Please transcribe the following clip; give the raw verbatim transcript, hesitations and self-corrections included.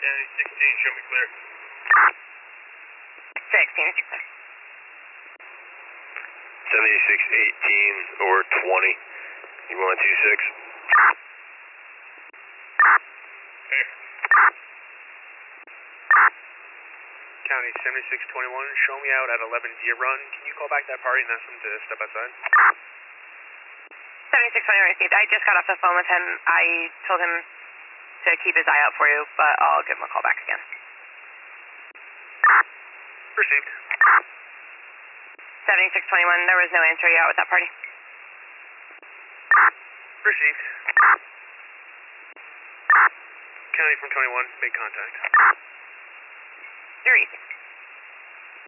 County sixteen, show me clear. sixteen, it's clear. seventy-six eighteen or twenty. You want two six? Hey. County seventy-six twenty-one, show me out at eleven Deer Run. Can you call back that party and ask them to step outside? seventy-six twenty-one received. I just got off the phone with him. I told him to keep his eye out for you, but I'll give him a call back again. Received. seventy-six twenty-one, there was no answer. You out with that party? Received. County from twenty-one, make contact. You're easy.